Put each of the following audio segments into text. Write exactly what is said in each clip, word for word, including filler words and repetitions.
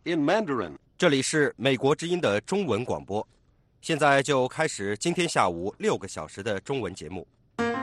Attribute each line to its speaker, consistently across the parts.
Speaker 1: in Mandarin.
Speaker 2: 这里是美国之音的中文广播，现在就开始今天下午六个小时的中文节目。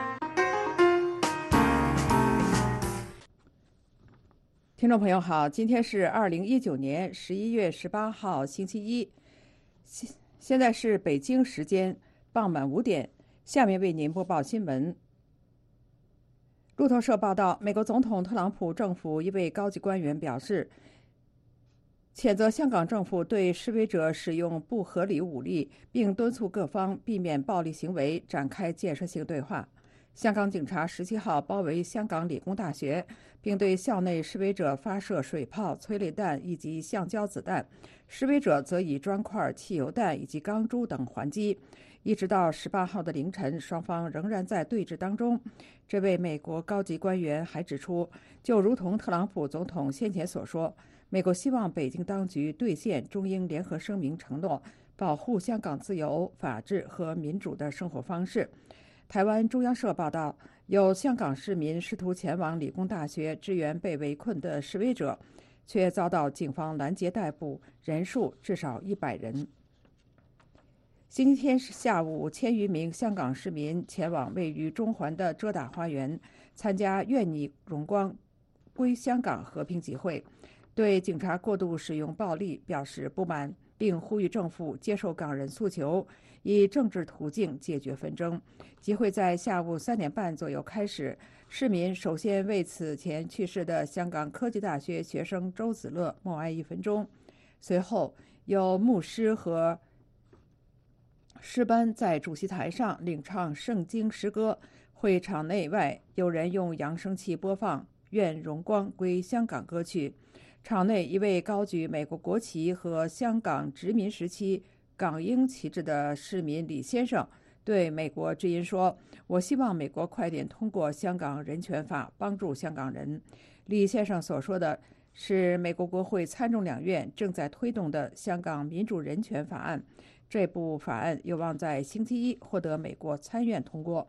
Speaker 3: 听众朋友好，今天是二零一九年十一月十八号星期一，现现在是北京时间傍晚五点，下面为您播报新闻。路透社报道，美国总统特朗普政府一位高级官员表示，谴责香港政府对示威者使用不合理武力，并敦促各方避免暴力行为，展开建设性对话。香港警察十七号包围香港理工大学，并对校内示威者发射水炮、催泪弹以及橡胶子弹，示威者则以砖块、汽油弹以及钢珠等还击。一直到十八号的凌晨，双方仍然在对峙当中。这位美国高级官员还指出，就如同特朗普总统先前所说，美国希望北京当局兑现中英联合声明承诺，保护香港自由、法治和民主的生活方式。台湾中央社报道，有香港市民试图前往理工大学支援被围困的示威者，却遭到警方拦截逮捕，人数至少一百人。星期天下午，千余名香港市民前往位于中环的遮打花园，参加愿你荣光归香港和平集会，对警察过度使用暴力表示不满，并呼吁政府接受港人诉求，以政治途径解决纷争。集会在下午三点半左右开始，市民首先为此前去世的香港科技大学学生周子乐默哀一分钟，随后有牧师和诗班在主席台上领唱圣经诗歌，会场内外有人用扬声器播放愿荣光归香港歌曲。场内一位高举美国国旗和香港殖民时期港英旗帜的市民李先生对美国之音说，我希望美国快点通过香港人权法，帮助香港人。李先生所说的是美国国会参众两院正在推动的香港民主人权法案，这部法案有望在星期一获得美国参院通过。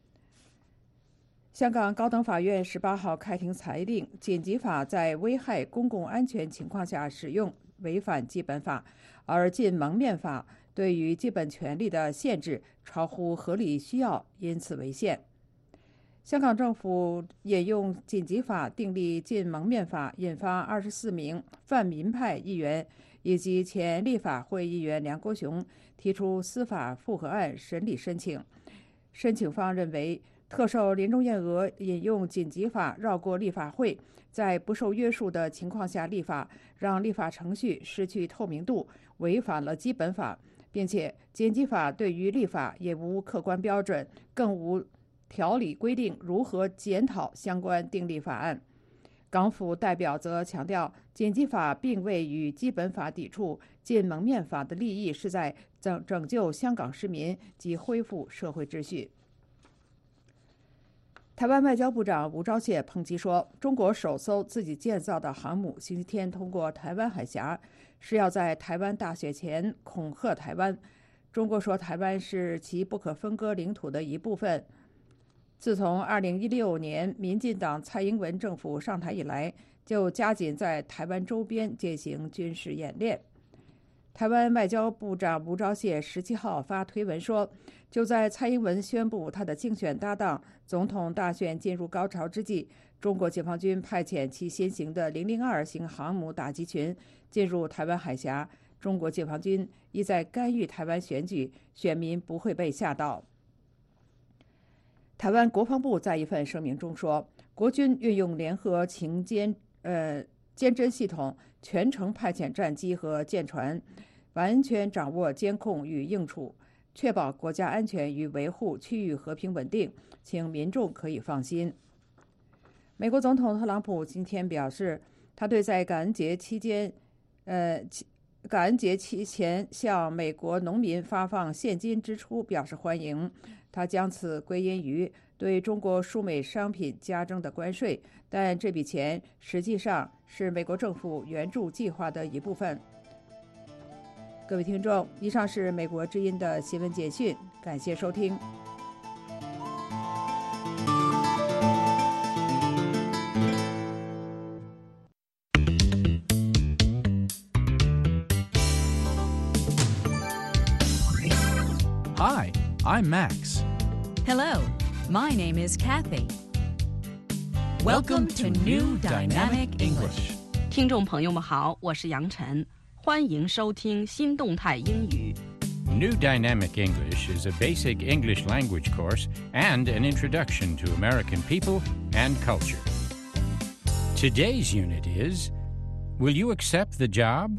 Speaker 3: 香港高等法院十八号开庭裁定，紧急法在危害公共安全情况下使用违反基本法，而禁蒙面法对于基本权利的限制超乎合理需要，因此违宪。香港政府引用紧急法订立禁蒙面法，引发二十四名泛民派议员以及前立法会议员梁国雄提出司法复核案审理申请。申请方认为，特首林郑月娥引用紧急法绕过立法会，在不受约束的情况下立法，让立法程序失去透明度，违反了基本法，并且紧急法对于立法也无客观标准，更无条理规定如何检讨相关订立法案。港府代表则强调，紧急法并未与基本法抵触，禁蒙面法的利益是在拯拯救香港市民及恢复社会秩序。台湾外交部长吴钊燮抨击说，中国首艘自己建造的航母星期天通过台湾海峡，是要在台湾大选前恐吓台湾。中国说台湾是其不可分割领土的一部分。自从二零一六年民进党蔡英文政府上台以来，就加紧在台湾周边进行军事演练。台湾外交部长吴钊燮十七号发推文说，就在蔡英文宣布他的竞选搭档总统大选进入高潮之际，中国解放军派遣其新型的零零二型航母打击群进入台湾海峡，中国解放军意在干预台湾选举，选民不会被吓到。台湾国防部在一份声明中说，国军运用联合情监呃监侦系统，全程派遣战机和舰船，完全掌握监控与应处，确保国家安全与维护区域和平稳定，请民众可以放心。美国总统特朗普今天表示，他对在感恩节期间，呃，感恩节期前向美国农民发放现金支出表示欢迎。他将此归因于对中国输美商品加征的关税，但这笔钱实际上是美国政府援助计划的一部分。各位听众，以上是美国之音的新闻简讯，感谢收听。
Speaker 1: Hi, I'm Max.
Speaker 4: Hello, my name is Kathy. Welcome to New Dynamic English.
Speaker 5: 听众朋友们好，我是杨晨，欢迎收听新动态英语。
Speaker 1: New Dynamic English is a basic English language course and an introduction to American people and culture. Today's unit is, Will you accept the job?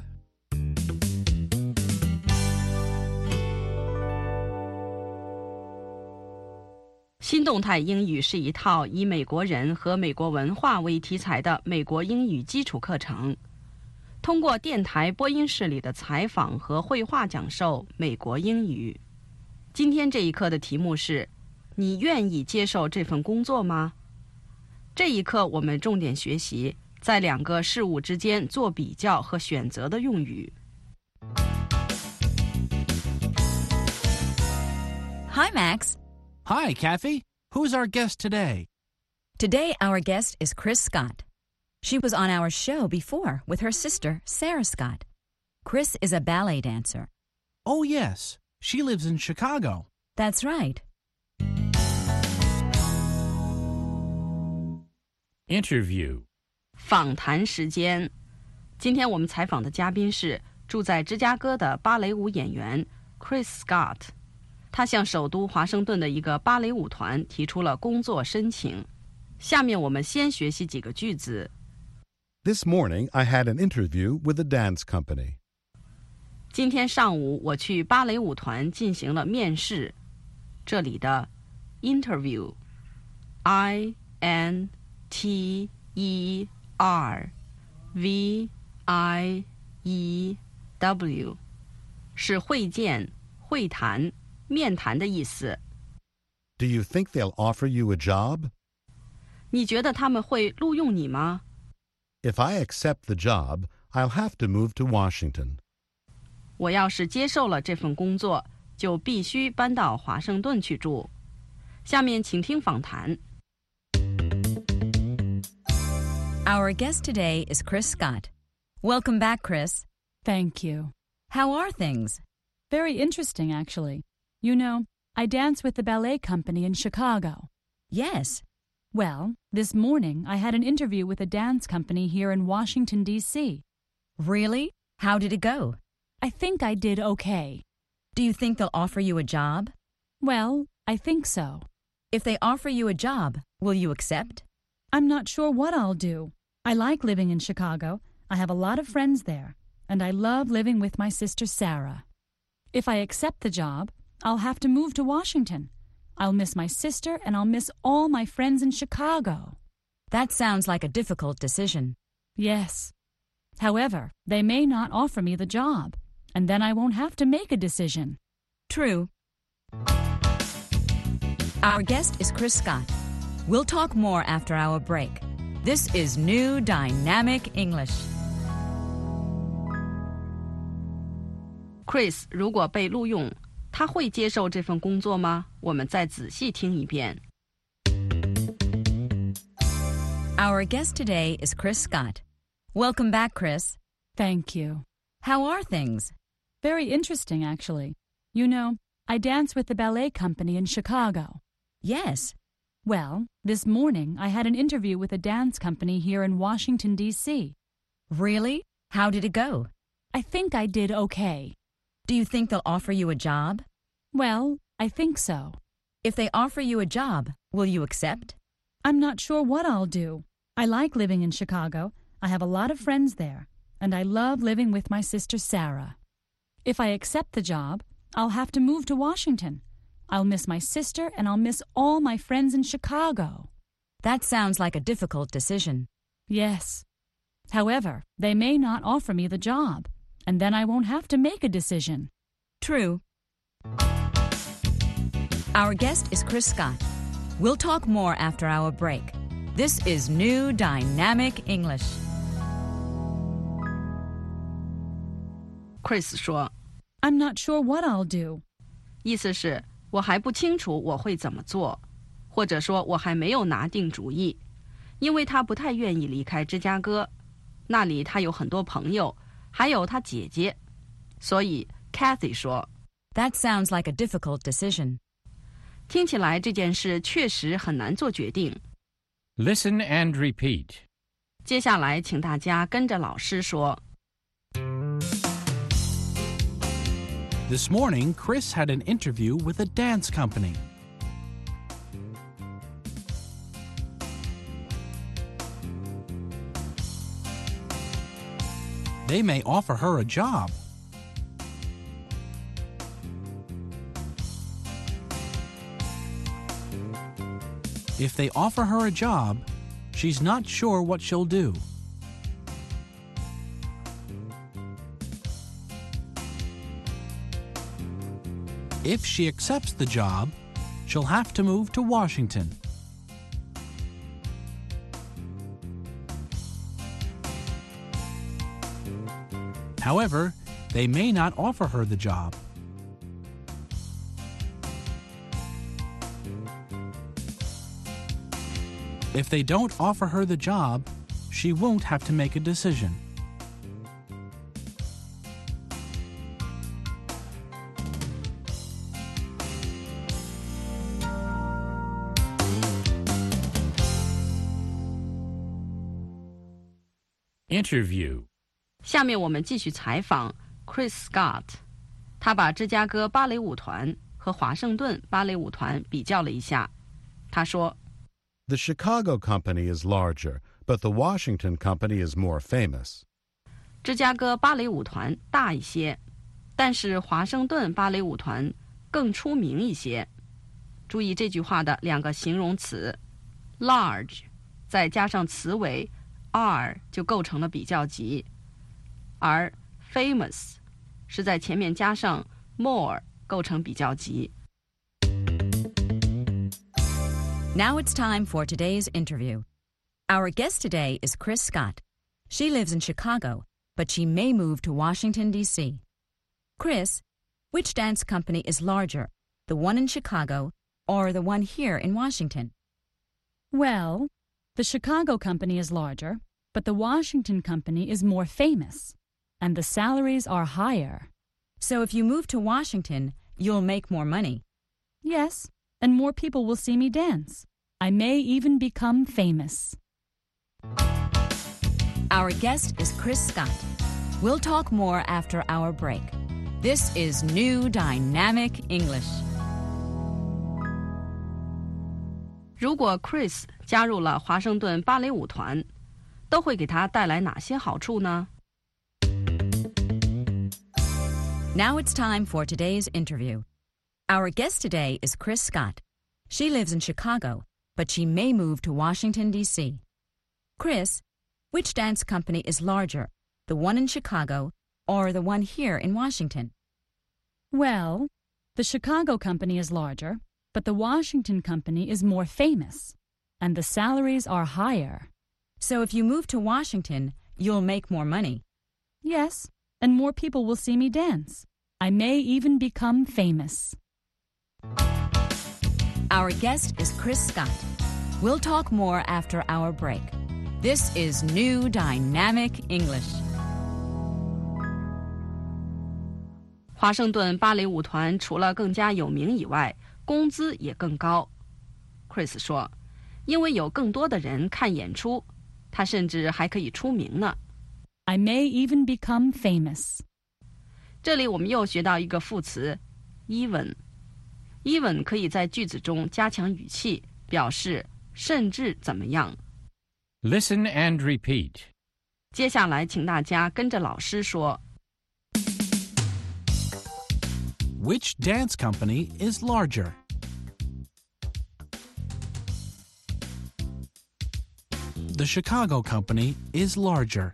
Speaker 5: 新动态英语是一套以美国人和美国文化为题材的美国英语基础课程，通过电台播音室里的采访和绘画讲授美国英语。今天这一课的题目是：你愿意接受这份工作吗？这一课我们重点学习在两个事物之间做比较和选择的用语。
Speaker 4: Hi, Max.
Speaker 1: Hi, Kathy. Who's our guest today?
Speaker 4: Today our guest is Chris Scott. She was on our show before with her sister, Sarah Scott. Chris is a ballet dancer.
Speaker 1: Oh, yes. She lives in Chicago.
Speaker 4: That's right.
Speaker 1: Interview.
Speaker 5: 访谈时间。今天我们采访的嘉宾是住在芝加哥的芭蕾舞演员 Chris Scott。他向首都华盛顿的一个芭蕾舞团提出了工作申请。下面我们先学习几个句子。
Speaker 6: This morning I had an interview with a dance company.
Speaker 5: 今天上午我去芭蕾舞团进行了面试。这里的 interview I N T E R V I E W 是会见、会谈、面谈的意思。
Speaker 6: Do you think they'll offer you a job?
Speaker 5: 你觉得他们会录用你吗？
Speaker 6: If I accept the job, I'll have to move to Washington.
Speaker 5: 我要是接受了这份工作，就必须搬到华盛顿去住。下面请听访谈。
Speaker 4: Our guest today is Chris Scott. Welcome back, Chris.
Speaker 7: Thank you.
Speaker 4: How are things?
Speaker 7: Very interesting, actually. You know, I dance with the ballet company in Chicago.
Speaker 4: Yes.
Speaker 7: Well, this morning I had an interview with a dance company here in Washington, D C
Speaker 4: Really? How did it go?
Speaker 7: I think I did okay.
Speaker 4: Do you think they'll offer you a job?
Speaker 7: Well, I think so.
Speaker 4: If they offer you a job, will you accept?
Speaker 7: I'm not sure what I'll do. I like living in Chicago. I have a lot of friends there, and I love living with my sister Sarah. If I accept the job, I'll have to move to Washington. I'll miss my sister, and I'll miss all my friends in Chicago.
Speaker 4: That sounds like a difficult decision.
Speaker 7: Yes. However, they may not offer me the job, and then I won't have to make a decision.
Speaker 4: True. Our guest is Chris Scott. We'll talk more after our break. This is New Dynamic English.
Speaker 5: Chris 如果被录用，他会接受这份工作吗？我们再仔细听一遍。
Speaker 4: Our guest today is Chris Scott. Welcome back, Chris.
Speaker 7: Thank you.
Speaker 4: How are things?
Speaker 7: Very interesting, actually. You know, I dance with the ballet company in Chicago.
Speaker 4: Yes.
Speaker 7: Well, this morning I had an interview with a dance company here in Washington, D C
Speaker 4: Really? How did it go?
Speaker 7: I think I did okay.
Speaker 4: Do you think they'll offer you a job?
Speaker 7: Well, I think so.
Speaker 4: If they offer you a job, will you accept?
Speaker 7: I'm not sure what I'll do. I like living in Chicago. I have a lot of friends there, and I love living with my sister Sarah. If I accept the job, I'll have to move to Washington. I'll miss my sister, and I'll miss all my friends in Chicago.
Speaker 4: That sounds like a difficult decision.
Speaker 7: Yes. However, they may not offer me the job, and then I won't have to make a decision.
Speaker 4: True. Our guest is Chris Scott. We'll talk more after our break. This is New Dynamic English.
Speaker 5: Chris 说
Speaker 7: I'm not sure what I'll do.
Speaker 5: 意思是我还不清楚我会怎么做，或者说我还没有拿定主意，因为他不太愿意离开芝加哥，那里他有很多朋友，还有他姐姐，所以 Kathy 说
Speaker 4: That sounds like a difficult decision.
Speaker 5: 听起来这件事确实很难做决定。
Speaker 1: Listen and repeat.
Speaker 5: 接下来请大家跟着老师说。
Speaker 8: This morning, Chris had an interview with a dance company. They may offer her a job. If they offer her a job, she's not sure what she'll do. If she accepts the job, she'll have to move to Washington. However, they may not offer her the job. If they don't offer her the job, she won't have to make a decision.
Speaker 1: Interview.
Speaker 5: 下面我们继续采访 Chris Scott。他把芝加哥芭蕾舞团和华盛顿芭蕾舞团比较了一下。他说
Speaker 6: The Chicago company is larger, but the Washington company is more famous.
Speaker 5: 芝加哥芭蕾舞团大一些，但是华盛顿芭蕾舞团更出名一些。注意这句话的两个形容词 large 再加上词尾 are 就构成了比较级，而 famous 是在前面加上 more 构成比较级。
Speaker 4: Now it's time for today's interview. Our guest today is Chris Scott. She lives in Chicago, but she may move to Washington, D C. Chris, which dance company is larger, the one in Chicago or the one here in Washington?
Speaker 7: Well, the Chicago company is larger, but the Washington company is more famous, and the salaries are higher.
Speaker 4: So if you move to Washington, you'll make more money.
Speaker 7: Yes, and more people will see me dance. I may even become famous.
Speaker 4: Our guest is Chris Scott. We'll talk more after our break. This is New Dynamic English.
Speaker 5: 如果 Chris 加入了华盛顿芭蕾舞团，都会给他带来哪些好处呢？
Speaker 4: Now it's time for today's interview. Our guest today is Chris Scott. She lives in Chicago, but she may move to Washington, D C. Chris, which dance company is larger, the one in Chicago or the one here in Washington?
Speaker 7: Well, the Chicago company is larger, but the Washington company is more famous, and the salaries are higher.
Speaker 4: So if you move to Washington, you'll make more money.
Speaker 7: Yes, and more people will see me dance. I may even become famous.
Speaker 4: Our guest is Chris Scott. We'll talk more after our break. This is New Dynamic English.
Speaker 5: 华盛顿芭蕾舞团除了更加有名以外，工资也更高。Chris 说，因为有更多的人看演出，他甚至还可以出名呢。
Speaker 7: I may even become famous.
Speaker 5: 这里我们又学到一个副词 even。even 可以在句子中加强语气，表示甚至怎么样。
Speaker 1: Listen and repeat.
Speaker 5: 接下来请大家跟着老师说。
Speaker 8: Which dance company is larger? The Chicago company is larger.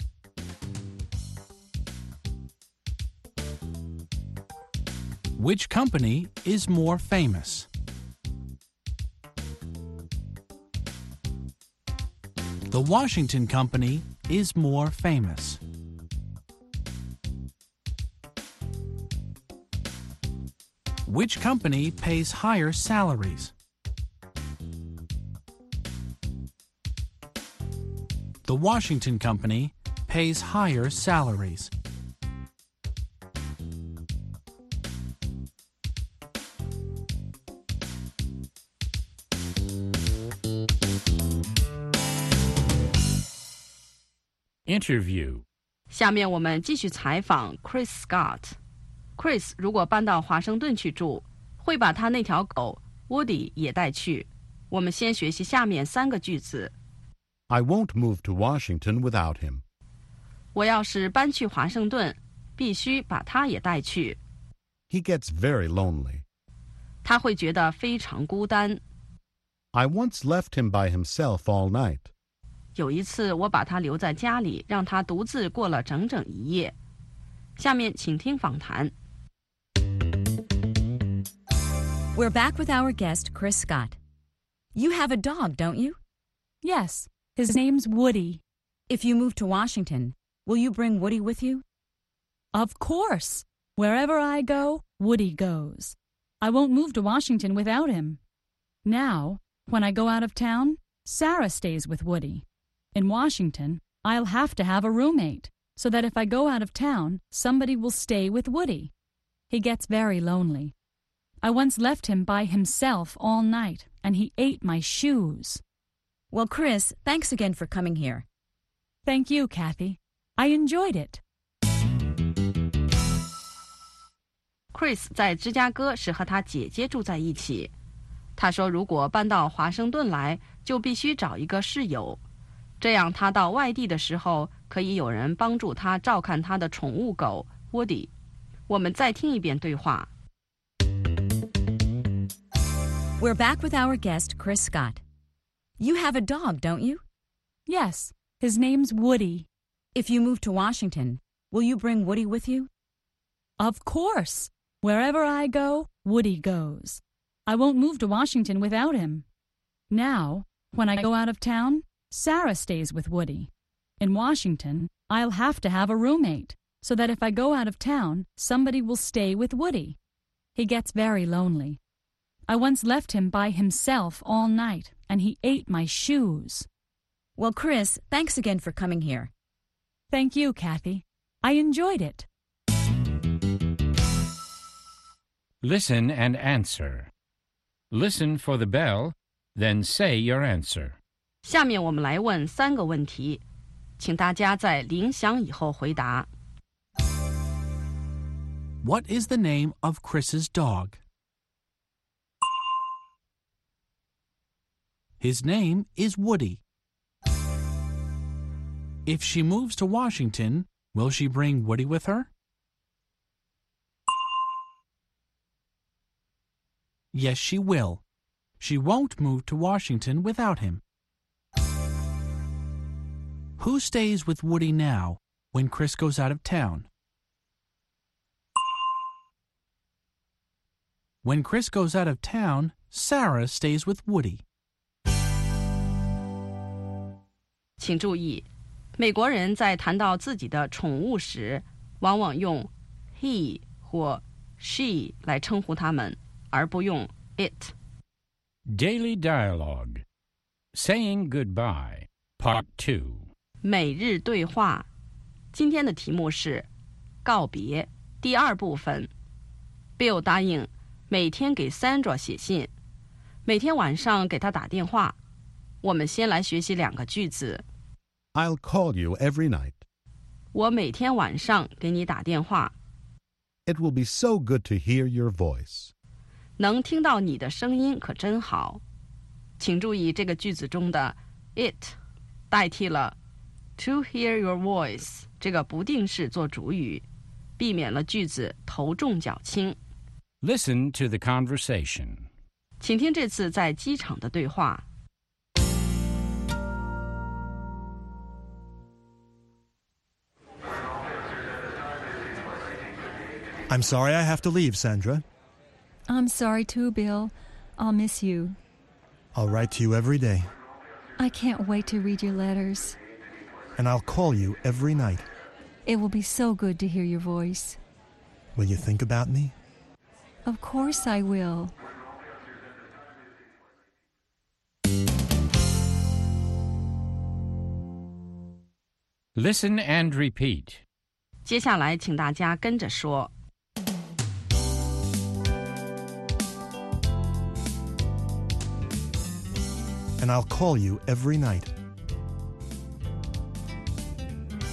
Speaker 8: Which company is more famous? The Washington company is more famous. Which company pays higher salaries? The Washington company pays higher salaries.
Speaker 1: Interview.
Speaker 5: 下面我们继续采访 Chris Scott。Chris 如果搬到华盛顿去住，会把他那条狗 Woody 也带去。我们先学习下面三个句子。
Speaker 6: I won't move to Washington without him.
Speaker 5: 我要是搬去华盛顿，必须把他也带去。
Speaker 6: He gets very lonely.
Speaker 5: 他会觉得非常孤单。
Speaker 6: I once left him by himself all night.
Speaker 5: 有一次我把他留在家里，让他独自过了整整一夜。下面请听访谈。
Speaker 4: We're back with our guest, Chris Scott. You have a dog, don't you?
Speaker 7: Yes, his name's Woody.
Speaker 4: If you move to Washington, will you bring Woody with you?
Speaker 7: Of course. Wherever I go, Woody goes. I won't move to Washington without him. Now, when I go out of town, Sarah stays with Woody. In Washington, I'll have to have a roommate, so that if I go out of town, somebody will stay with Woody. He gets very lonely. I once left him by himself all night, and he ate my shoes.
Speaker 4: Well, Chris, thanks again for coming here.
Speaker 7: Thank you, Kathy. I enjoyed it.
Speaker 5: Chris 在芝加哥是和他姐姐住在一起。他说如果搬到华盛顿来，就必须找一个室友，这样他到外地的时候可以有人帮助他照看他的宠物狗 Woody。 我们再听一遍对话。
Speaker 4: We're back with our guest, Chris Scott. You have a dog, don't you?
Speaker 7: Yes, his name's Woody.
Speaker 4: If you move to Washington, will you bring Woody with you?
Speaker 7: Of course. Wherever I go, Woody goes. I won't move to Washington without him. Now, when I go out of town, Sarah stays with Woody. In Washington, I'll have to have a roommate, so that if I go out of town, somebody will stay with Woody. He gets very lonely. I once left him by himself all night, and he ate my shoes.
Speaker 4: Well, Chris, thanks again for coming here.
Speaker 7: Thank you, Kathy. I enjoyed it.
Speaker 1: Listen and answer. Listen for the bell, then say your answer.
Speaker 5: 下面我们来问三个问题，请大家在铃响以后回答。
Speaker 8: What is the name of Chris's dog? His name is Woody. If she moves to Washington, will she bring Woody with her? Yes, she will. She won't move to Washington without him. Who stays with Woody now when Chris goes out of town? When Chris goes out of town, Sarah stays with Woody.
Speaker 5: 请注意，美国人在谈到自己的宠物时，往往用 he 或 she 来称呼他们，而不用 it。
Speaker 1: Daily Dialogue. Saying Goodbye, Part two.
Speaker 5: 每日对话，今天的题目是告别第二部分。 Bill 答应每天给 Sandra 写信，每天晚上给她打电话。我们先来学习两个句子。
Speaker 6: I'll call you every night.
Speaker 5: 我每天晚上给你打电话。
Speaker 6: It will be so good to hear your voice.
Speaker 5: 能听到你的声音可真好。请注意这个句子中的 it 代替了 to hear your voice 这个不定式做主语，避免了句子头重脚轻。
Speaker 1: Listen to the conversation.
Speaker 5: 请听这次在机场的对话。
Speaker 9: I'm sorry I have to leave, Sandra.
Speaker 10: I'm sorry too, Bill. I'll miss you.
Speaker 9: I'll write to you every day.
Speaker 10: I can't wait to read your letters.
Speaker 9: And I'll call you every night.
Speaker 10: It will be so good to hear your voice.
Speaker 9: Will you think about me?
Speaker 10: Of course I will.
Speaker 1: Listen and repeat.
Speaker 5: 接下来请大家跟着说。
Speaker 9: And I'll call you every night.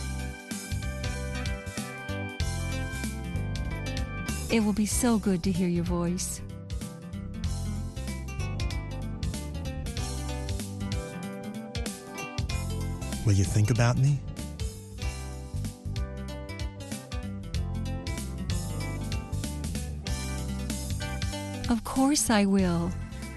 Speaker 10: It will be so good to hear your voice.
Speaker 9: Will you think about me?
Speaker 10: Of course I will.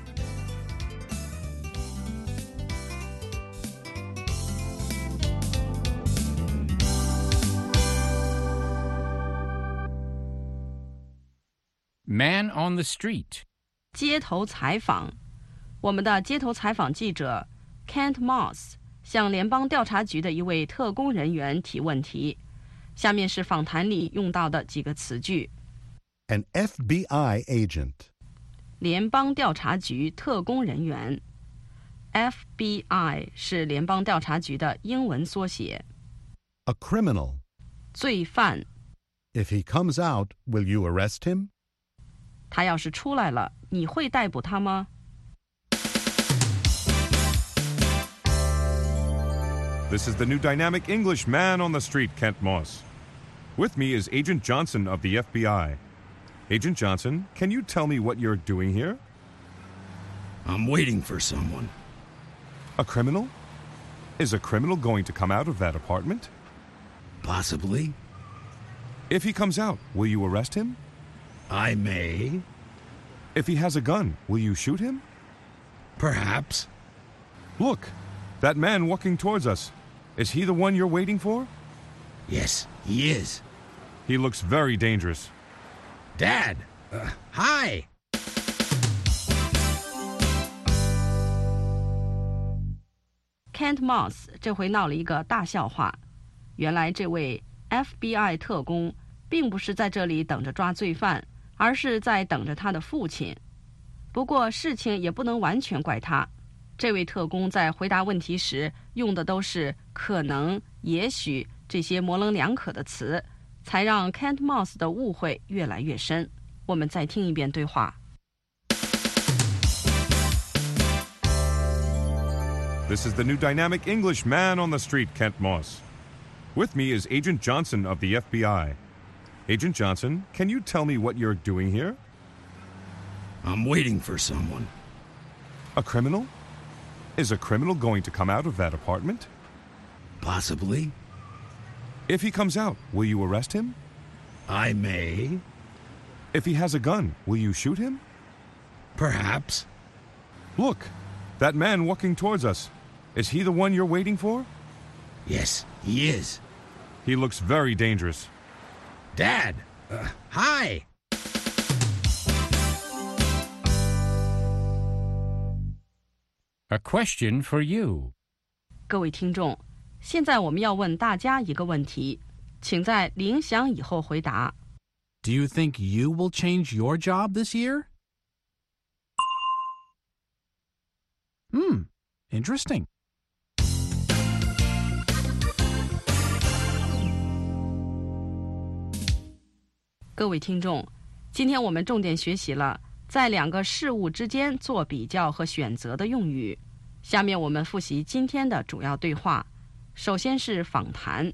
Speaker 1: Man on the street.
Speaker 5: 街头采访。我们的街头采访记者 Kent Moss 向联邦调查局的一位特工人员提问题。下面是访谈里用到的几个词句。
Speaker 6: An F B I agent.
Speaker 5: 联邦调查局特工人员 F B I 是联邦调查局的英文缩写。
Speaker 6: A criminal.
Speaker 5: 罪犯。
Speaker 6: If he comes out, will you arrest him?
Speaker 5: 他要是出来了，你会逮捕他吗？
Speaker 11: This is the new dynamic English man on the street, Kent Moss. With me is Agent Johnson of the F B I. Agent Johnson, can you tell me what you're doing here?
Speaker 12: I'm waiting for someone.
Speaker 11: A criminal? Is a criminal going to come out of that apartment?
Speaker 12: Possibly.
Speaker 11: If he comes out, will you arrest him?
Speaker 12: I may.
Speaker 11: If he has a gun, will you shoot him?
Speaker 12: Perhaps.
Speaker 11: Look, that man walking towards us. Is he the one you're waiting for?
Speaker 12: Yes, he is.
Speaker 11: He looks very dangerous.
Speaker 12: Dad! Uh, hi!
Speaker 5: Kent Moss 这回闹了一个大笑话。原来这位 F B I 特工并不是在这里等着抓罪犯，而是在等着他的父亲。不过事情也不能完全怪他。这位特工在回答问题时用的都是可能、也许这些模棱两可的词，才让 Kent Moss 的误会越来越深。我们再听一遍对话。
Speaker 11: This is the new dynamic English man on the street, Kent Moss. With me is Agent Johnson of the F B I. Agent Johnson, can you tell me what you're doing here?
Speaker 12: I'm waiting for someone.
Speaker 11: A criminal? Is a criminal going to come out of that apartment?
Speaker 12: Possibly.
Speaker 11: If he comes out, will you arrest him?
Speaker 12: I may.
Speaker 11: If he has a gun, will you shoot him?
Speaker 12: Perhaps.
Speaker 11: Look, that man walking towards us. Is he the one you're waiting for?
Speaker 12: Yes, he is.
Speaker 11: He looks very dangerous.
Speaker 12: Dad! Uh, hi!
Speaker 1: A question for you.
Speaker 5: 各位听众，现在我们要问大家一个问题，请在铃响以后回答。
Speaker 8: Do you think you will change your job this year? Hmm, interesting.
Speaker 5: 各位听众，今天我们重点学习了在两个事物之间做比较和选择的用语。下面我们复习今天的主要对话。首先是访谈。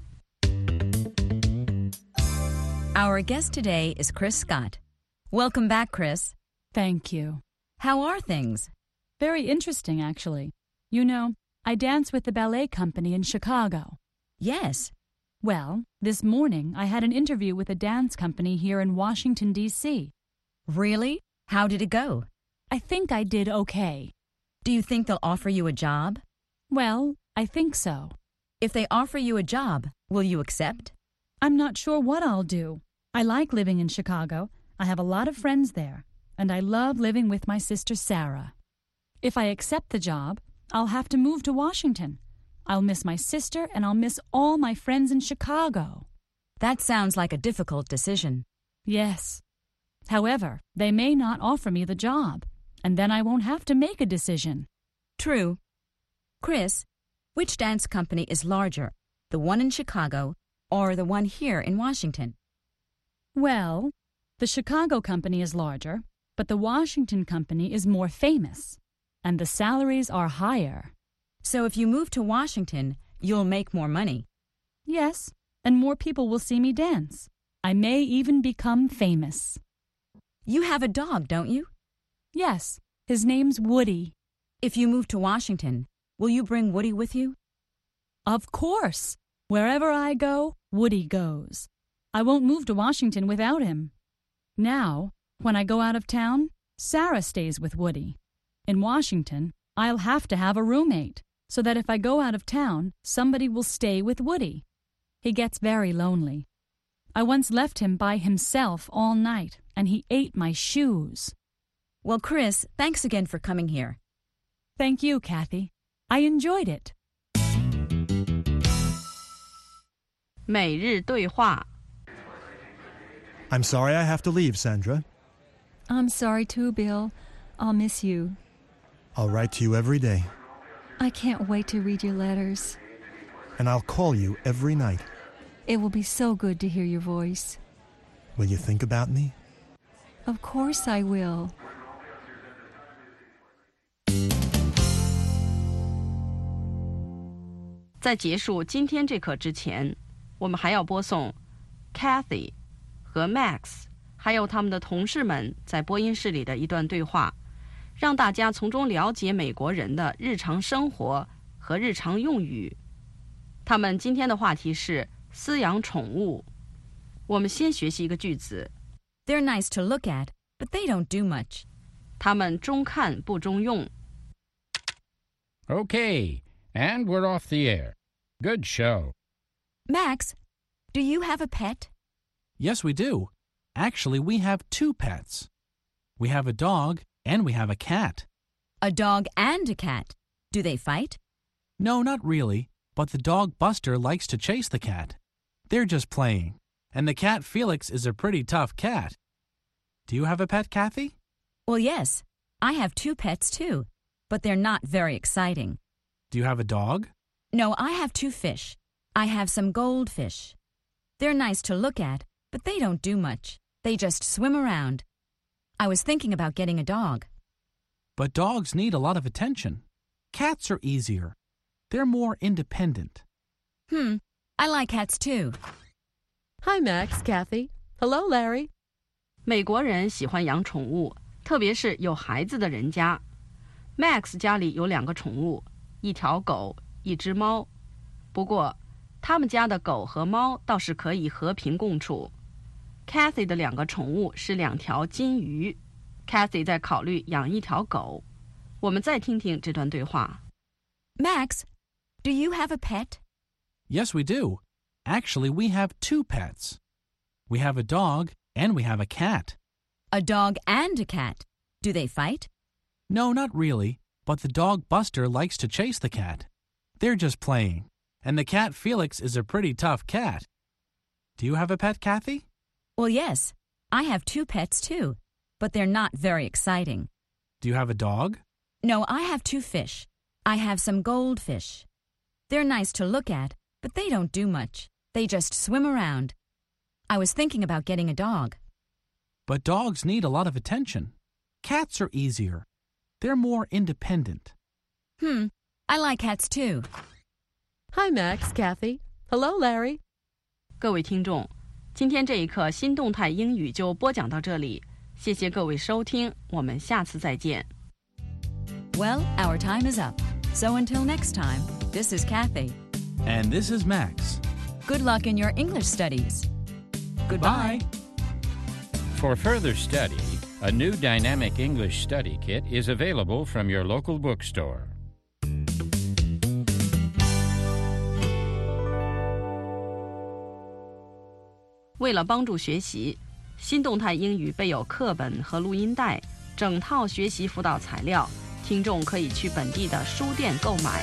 Speaker 4: Our guest today is Chris Scott. Welcome back, Chris.
Speaker 7: Thank you.
Speaker 4: How are things?
Speaker 7: Very interesting, actually. You know, I dance with the ballet company in Chicago.
Speaker 4: Yes.
Speaker 7: Well, this morning I had an interview with a dance company here in Washington, D C
Speaker 4: Really? How did it go?
Speaker 7: I think I did okay.
Speaker 4: Do you think they'll offer you a job?
Speaker 7: Well, I think so.
Speaker 4: If they offer you a job, will you accept?
Speaker 7: I'm not sure what I'll do. I like living in Chicago. I have a lot of friends there, and I love living with my sister Sarah. If I accept the job, I'll have to move to Washington. I'll miss my sister, and I'll miss all my friends in Chicago.
Speaker 4: That sounds like a difficult decision.
Speaker 7: Yes. However, they may not offer me the job, and then I won't have to make a decision.
Speaker 4: True. Chris, which dance company is larger, the one in Chicago or the one here in Washington?
Speaker 7: Well, the Chicago company is larger, but the Washington company is more famous, and the salaries are higher.
Speaker 4: So if you move to Washington, you'll make more money.
Speaker 7: Yes, and more people will see me dance. I may even become famous.
Speaker 4: You have a dog, don't you?
Speaker 7: Yes, his name's Woody.
Speaker 4: If you move to Washington, will you bring Woody with you?
Speaker 7: Of course. Wherever I go, Woody goes. I won't move to Washington without him. Now, when I go out of town, Sarah stays with Woody. In Washington, I'll have to have a roommate, so that if I go out of town, somebody will stay with Woody. He gets very lonely. I once left him by himself all night, and he ate my shoes.
Speaker 4: Well, Chris, thanks again for coming here.
Speaker 7: Thank you, Kathy. I enjoyed it.
Speaker 5: 每日对话
Speaker 9: I'm sorry I have to leave, Sandra.
Speaker 10: I'm sorry too, Bill. I'll miss you.
Speaker 9: I'll write to you every day.
Speaker 10: I can't wait to read your letters.
Speaker 9: And I'll call you every night.
Speaker 10: It will be so good to hear your voice.
Speaker 9: Will you think about me?
Speaker 10: Of course I will.
Speaker 5: 在结束今天这课之前，我们还要播送 Kathy 和 Max 还有他们的同事们在播音室里的一段对话，让大家从中了解美国人的日常生活和日常用语。他们今天的话题是饲养宠物。我们先学习一个句子
Speaker 4: They're nice to look at, but they don't do much.
Speaker 5: 他们中看不中用。
Speaker 1: Okay, and we're off the air. Good show.
Speaker 4: Max, do you have a pet?
Speaker 8: Yes, we do. Actually, we have two pets. We have a dog and we have a cat.
Speaker 4: A dog and a cat. Do they fight?
Speaker 8: No, not really, but the dog Buster likes to chase the cat. They're just playing. And the cat Felix is a pretty tough cat. Do you have a pet, Kathy?
Speaker 4: Well, yes. I have two pets, too, but they're not very exciting.
Speaker 8: Do you have a dog?
Speaker 4: No, I have two fish. I have some goldfish. They're nice to look at, but they don't do much. They just swim around. I was thinking about getting a dog.
Speaker 8: But dogs need a lot of attention. Cats are easier. They're more independent.
Speaker 4: Hmm, I like cats too.
Speaker 13: Hi, Max, Kathy. Hello, Larry.
Speaker 5: 美国人喜欢养宠物，特别是有孩子的人家。Max 家里有两个宠物，一条狗，一只猫。不过，他们家的狗和猫倒是可以和平共处。Kathy 的两个宠物是两条金鱼。Kathy 在考虑养一条狗。我们再听听这段对话。
Speaker 4: Max, do you have a pet?
Speaker 8: Yes, we do. Actually, we have two pets. We have a dog and we have a cat.
Speaker 4: A dog and a cat. Do they fight?
Speaker 8: No, not really, but the dog Buster likes to chase the cat. They're just playing. And the cat Felix is a pretty tough cat. Do you have a pet, Kathy?
Speaker 4: Well, yes. I have two pets, too, but they're not very exciting.
Speaker 8: Do you have a dog?
Speaker 4: No, I have two fish. I have some goldfish. They're nice to look at, but they don't do much. They just swim around. I was thinking about getting a dog.
Speaker 8: But dogs need a lot of attention. Cats are easier. They're more independent.
Speaker 4: Hmm, I like cats too.
Speaker 13: Hi, Max, Kathy. Hello, Larry.
Speaker 5: 各位听众，今天这一课新动态英语就播讲到这里，谢谢各位收听，我们下次再见。
Speaker 4: Well, our time is up. So until next time, this is Kathy.
Speaker 8: And this is Max.
Speaker 4: Good luck in your English studies. Goodbye.
Speaker 8: Bye.
Speaker 1: For further study, a new dynamic English study kit is available from your local bookstore.
Speaker 5: 为了帮助学习，新动态英语备有课本和录音带，整套学习辅导材料，听众可以去本地的书店购买。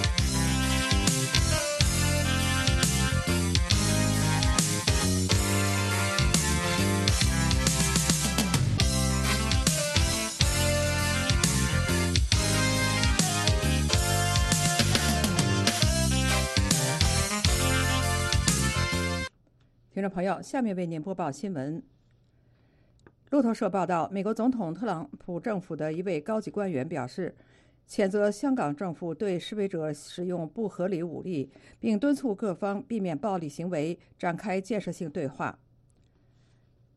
Speaker 3: 听众朋友，下面为您播报新闻。路透社报道，美国总统特朗普政府的一位高级官员表示，谴责香港政府对示威者使用不合理武力，并敦促各方避免暴力行为，展开建设性对话。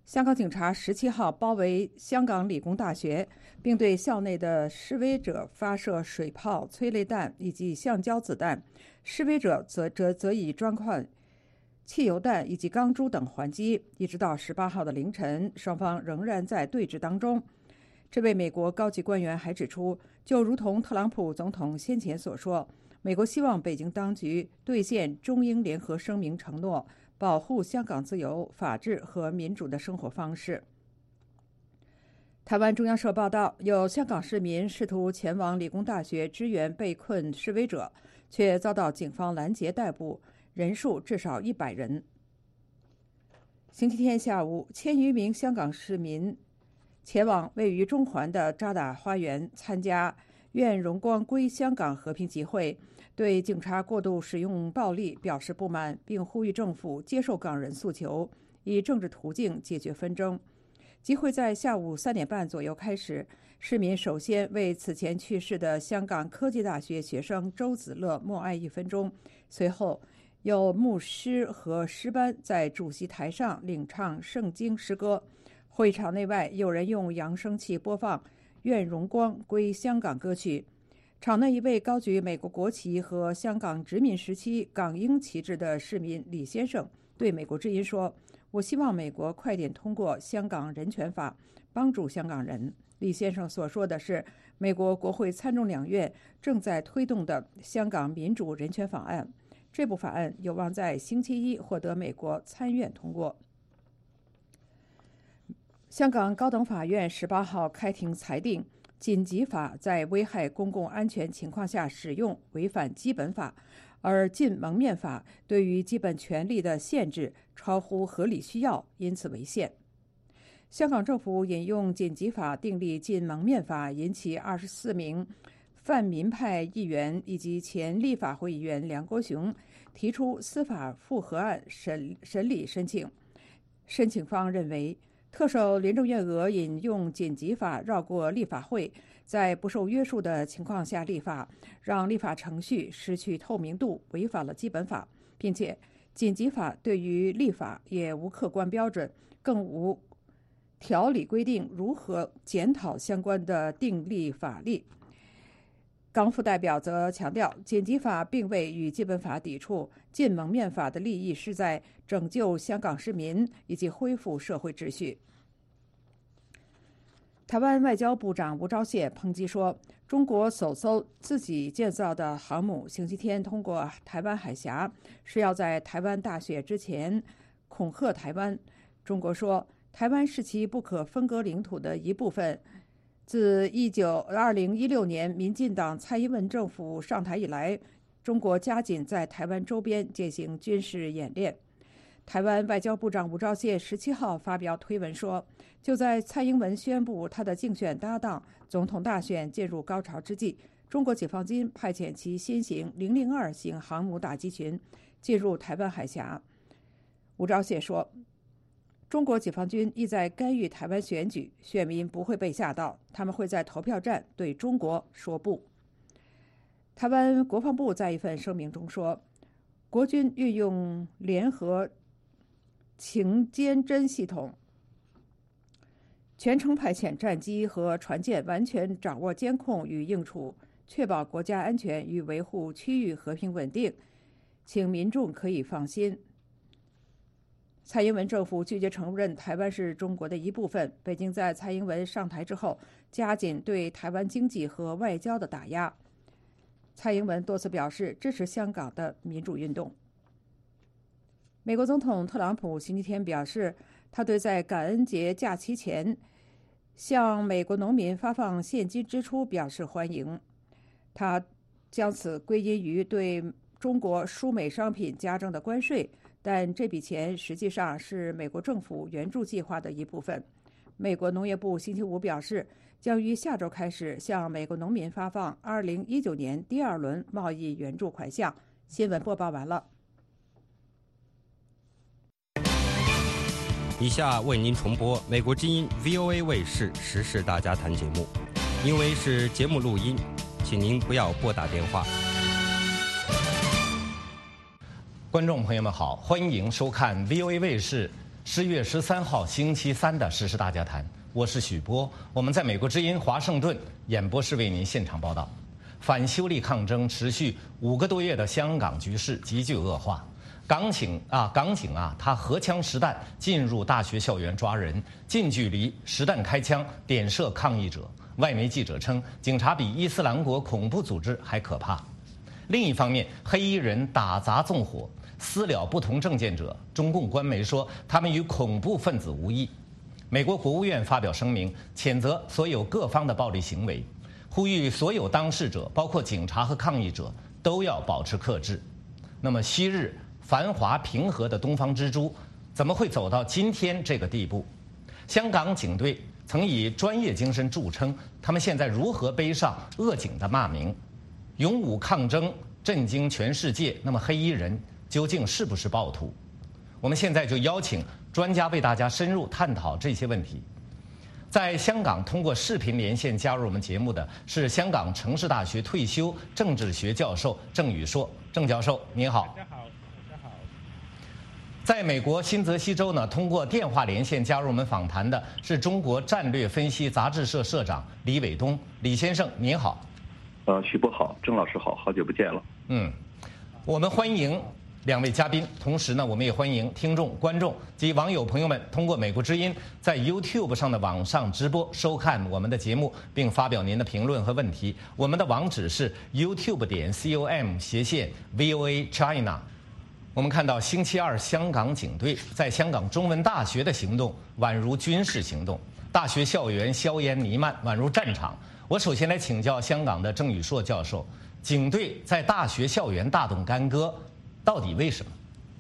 Speaker 3: 香港警察十七号包围香港理工大学，并对校内的示威者发射水炮、催泪弹以及橡胶子弹，示威者则则则以砖块、汽油弹以及钢珠等还击。一直到十八号的凌晨，双方仍然在对峙当中。这位美国高级官员还指出，就如同特朗普总统先前所说，美国希望北京当局兑现中英联合声明承诺，保护香港自由、法治和民主的生活方式。台湾中央社报道，有香港市民试图前往理工大学支援被困示威者，却遭到警方拦截逮捕，人数至少一百人。星期天下午，千余名香港市民前往位于中环的渣打花园参加愿荣光归香港和平集会，对警察过度使用暴力表示不满，并呼吁政府接受港人诉求，以政治途径解决纷争。集会在下午三点半左右开始，市民首先为此前去世的香港科技大学学生周子乐默哀一分钟，随后有牧师和诗班在主席台上领唱圣经诗歌。会场内外有人用扬声器播放《愿荣光归香港》歌曲。场内一位高举美国国旗和香港殖民时期港英旗帜的市民李先生对美国之音说：“我希望美国快点通过香港人权法，帮助香港人。”李先生所说的是美国国会参众两院正在推动的香港民主人权法案，这部法案有望在星期一获得美国参院通过。香港高等法院十八号开庭裁定，紧急法在危害公共安全情况下使用违反基本法，而禁蒙面法对于基本权利的限制超乎合理需要，因此违宪。香港政府引用紧急法订立禁蒙面法，引起二十四名泛民派议员以及前立法会议员梁国雄提出司法复核案审审理申请。申请方认为，特首林郑月娥引用紧急法绕过立法会，在不受约束的情况下立法，让立法程序失去透明度，违反了基本法，并且紧急法对于立法也无客观标准，更无条理规定如何检讨相关的订立法律。港府代表则强调，紧急法并未与基本法抵触，禁蒙面法的利益是在拯救香港市民以及恢复社会秩序。台湾外交部长吴钊燮抨击说，中国首艘自己建造的航母星期天通过台湾海峡，是要在台湾大选之前恐吓台湾。中国说，台湾是其不可分割领土的一部分。自二零一六年民进党蔡英文政府上台以来，中国加紧在台湾周边进行军事演练。台湾外交部长吴钊燮十七号发表推文说，就在蔡英文宣布他的竞选搭档总统大选进入高潮之际，中国解放军派遣其新型零零二型航母打击群进入台湾海峡。吴钊燮说，中国解放军意在干预台湾选举，选民不会被吓到，他们会在投票站对中国说不。台湾国防部在一份声明中说，国军运用联合情监侦系统，全程派遣战机和船舰，完全掌握监控与应处，确保国家安全与维护区域和平稳定，请民众可以放心。蔡英文政府拒绝承认台湾是中国的一部分。北京在蔡英文上台之后，加紧对台湾经济和外交的打压。蔡英文多次表示支持香港的民主运动。美国总统特朗普星期天表示，他对在感恩节假期前向美国农民发放现金支出表示欢迎。他将此归因于对中国输美商品加征的关税，但这笔钱实际上是美国政府援助计划的一部分。美国农业部星期五表示，将于下周开始向美国农民发放二零一九年第二轮贸易援助款项。新闻播报完了。
Speaker 2: 以下为您重播美国之音 V O A 卫视时事大家谈节目，因为是节目录音，请您不要拨打电话。
Speaker 14: 观众朋友们好，欢迎收看 V O A 卫视十月十三号星期三的时事大家谈，我是许波，我们在美国之音华盛顿演播室为您现场报道。反修例抗争持续五个多月的香港局势急剧恶化，港警啊，港警啊，他荷枪实弹进入大学校园抓人，近距离实弹开枪点射抗议者。外媒记者称，警察比伊斯兰国恐怖组织还可怕。另一方面，黑衣人打砸纵火，私了不同政见者。中共官媒说，他们与恐怖分子无异。美国国务院发表声明，谴责所有各方的暴力行为，呼吁所有当事者，包括警察和抗议者，都要保持克制。那么，昔日繁华平和的东方之珠，怎么会走到今天这个地步？香港警队曾以专业精神著称，他们现在如何背上恶警的骂名？勇武抗争，震惊全世界。那么黑衣人究竟是不是暴徒？我们现在就邀请专家为大家深入探讨这些问题。在香港通过视频连线加入我们节目的是香港城市大学退休政治学教授郑宇硕。郑教授您好。
Speaker 15: 大家好，大家好。
Speaker 14: 在美国新泽西州呢，通过电话连线加入我们访谈的是中国战略分析杂志社社长李伟东。李先生您好。
Speaker 16: 呃，徐波好，郑老师好，好久不见了。
Speaker 14: 嗯，我们欢迎两位嘉宾，同时呢，我们也欢迎听众、观众及网友朋友们通过美国之音在 YouTube 上的网上直播收看我们的节目，并发表您的评论和问题。我们的网址是 YouTube 点 com 斜线 V O A China。我们看到星期二香港警队在香港中文大学的行动宛如军事行动，大学校园硝烟弥漫，宛如战场。我首先来请教香港的郑宇硕教授，警队在大学校园大动干戈，到底为什么？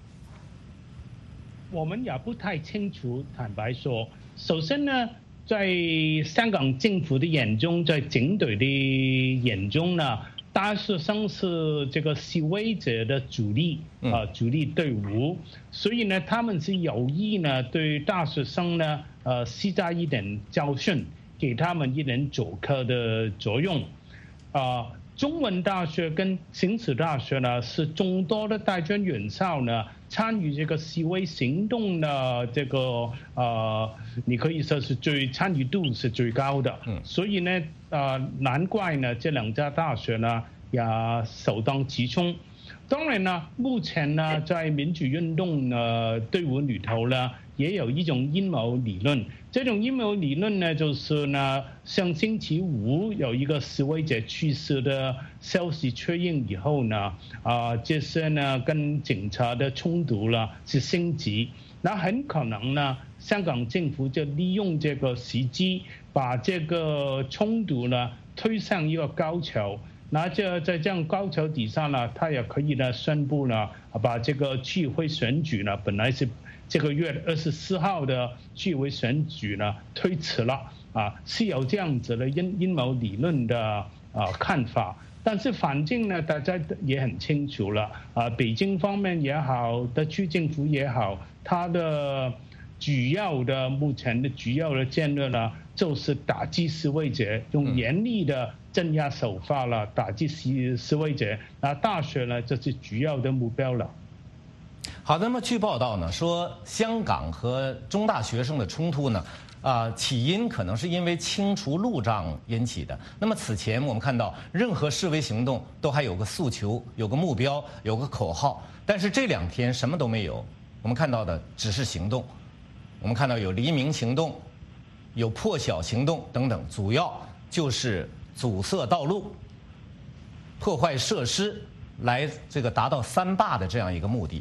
Speaker 15: 我们也不太清楚，坦白说。首先呢，在香港政府的眼中，在警队的眼中呢，大学生是这个示威者的主力啊、呃，主力队伍，所以呢，他们是有意呢对大学生呢呃施加一点教训，给他们一点阻吓的作用啊。呃中文大学跟刑事大学呢，是众多的大专院校呢参与这个示威行动的这个呃，你可以说是最参与度是最高的。嗯，所以呢，呃，难怪呢这两家大学呢也首当其冲。当然呢，目前呢在民主运动呢队伍里头呢，也有一种阴谋理论。这种阴谋理论呢，就是呢，像星期五有一个示威者去世的消息确认以后呢，啊、呃，这些呢跟警察的冲突呢是升级，那很可能呢，香港政府就利用这个时机，把这个冲突呢推向一个高潮。那这在这样高潮底下呢，他也可以呢宣布呢，把这个区会选举呢，本来是这个月二十四号的区委选举呢推迟了啊，是有这样子的阴阴谋理论的啊看法。但是反正呢，大家也很清楚了啊，北京方面也好，特区政府也好，它的主要的目前的主要的战略呢，就是打击示威者，用严厉的镇压手法了，打击示示威者。那大学呢，这是主要的目标了。
Speaker 14: 好，那么据报道呢，说香港和中大学生的冲突呢，啊、呃，起因可能是因为清除路障引起的。那么此前我们看到，任何示威行动都还有个诉求、有个目标、有个口号，但是这两天什么都没有。我们看到的只是行动，我们看到有黎明行动、有破晓行动等等，主要就是阻塞道路、破坏设施，来这个达到三罢的这样一个目的。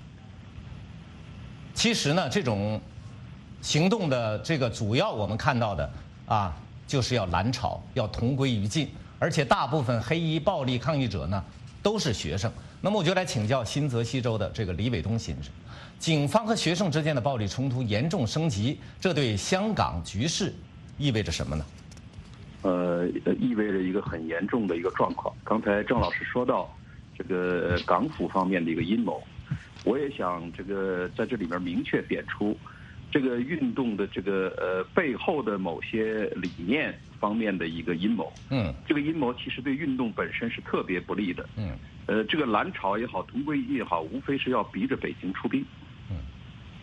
Speaker 14: 其实呢，这种行动的这个主要我们看到的啊，就是要拦潮，要同归于尽，而且大部分黑衣暴力抗议者呢都是学生。那么我就来请教新泽西州的这个李伟东先生，警方和学生之间的暴力冲突严重升级，这对香港局势意味着什么呢？
Speaker 16: 呃，意味着一个很严重的一个状况。刚才郑老师说到这个港府方面的一个阴谋。我也想这个在这里面明确点出，这个运动的这个呃背后的某些理念方面的一个阴谋。嗯，这个阴谋其实对运动本身是特别不利的。嗯，呃，这个蓝潮也好，同归于尽也好，无非是要逼着北京出兵。嗯，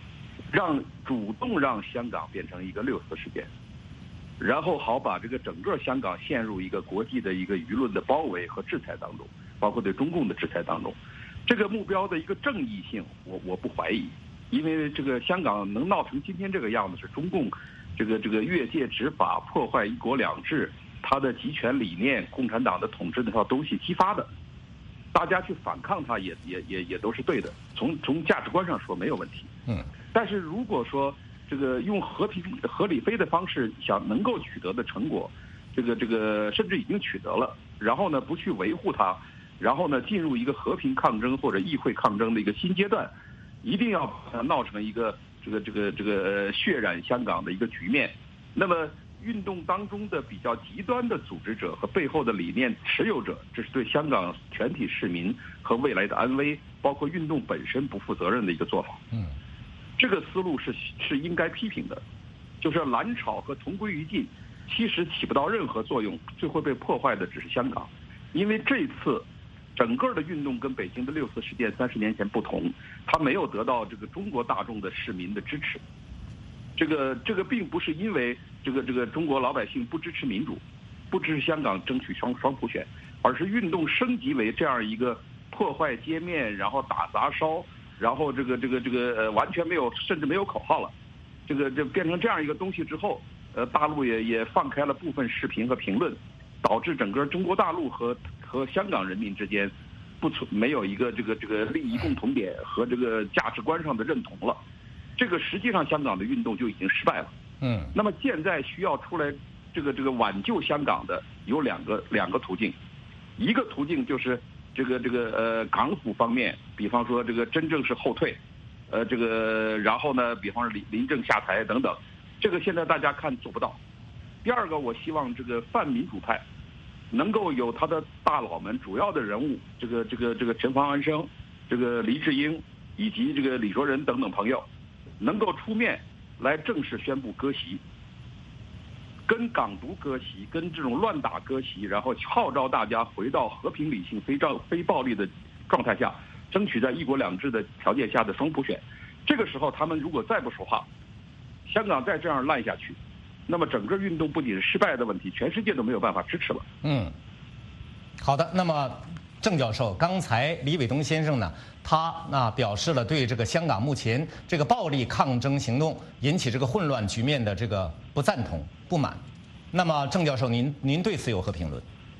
Speaker 16: 让主动让香港变成一个六四事件，然后好把这个整个香港陷入一个国际的一个舆论的包围和制裁当中，包括对中共的制裁当中。这个目标的一个正义性，我我不怀疑，因为这个香港能闹成今天这个样子，是中共这个这个越界执法、破坏一国两制、他的集权理念、共产党的统治那套东西激发的。大家去反抗它也也也也都是对的，从从价值观上说没有问题。
Speaker 14: 嗯。
Speaker 16: 但是如果说这个用和平合理非的方式想能够取得的成果，这个这个甚至已经取得了，然后呢不去维护它，然后呢进入一个和平抗争或者议会抗争的一个新阶段，一定要把它闹成一个这个这个这个血染香港的一个局面。那么运动当中的比较极端的组织者和背后的理念持有者，这是对香港全体市民和未来的安危，包括运动本身不负责任的一个做法。
Speaker 14: 嗯，
Speaker 16: 这个思路是是应该批评的，就是蓝潮和同归于尽，其实起不到任何作用，最会被破坏的只是香港。因为这次整个的运动跟北京的六四事件三十年前不同，它没有得到这个中国大众的市民的支持。这个这个并不是因为这个这个中国老百姓不支持民主，不支持香港争取双双普选，而是运动升级为这样一个破坏街面，然后打砸烧，然后这个这个这个呃完全没有甚至没有口号了，这个就变成这样一个东西之后，呃大陆也也放开了部分视频和评论，导致整个中国大陆和和香港人民之间不存没有一个这个这个利益共同点和这个价值观上的认同了。这个实际上香港的运动就已经失败了。
Speaker 14: 嗯，
Speaker 16: 那么现在需要出来这个这个挽救香港的有两个两个途径，一个途径就是这个这个呃港府方面，比方说这个真正是后退，呃这个然后呢，比方说林林郑下台等等，这个现在大家看做不到。第二个，我希望这个泛民主派能够有他的大佬们、主要的人物，这个这个这个陈方安生、这个黎智英以及这个李卓人等等朋友，能够出面来正式宣布割席，跟港独割席，跟这种乱打割席，然后号召大家回到和平理性、非暴非暴力的状态下，争取在一国两制的条件下的双普选。这个时候，他们如果再不说话，香港再这样烂下去，那么整个运动不仅是失败的问题，全世界都没有办法支持了。
Speaker 14: 嗯，好的，那么郑教授，刚才李伟东先生呢，他那表示了对这个香港目前这个暴力抗争行动引起这个混乱局面的这个不赞同、不满。那么郑教授，您您对此有何评论？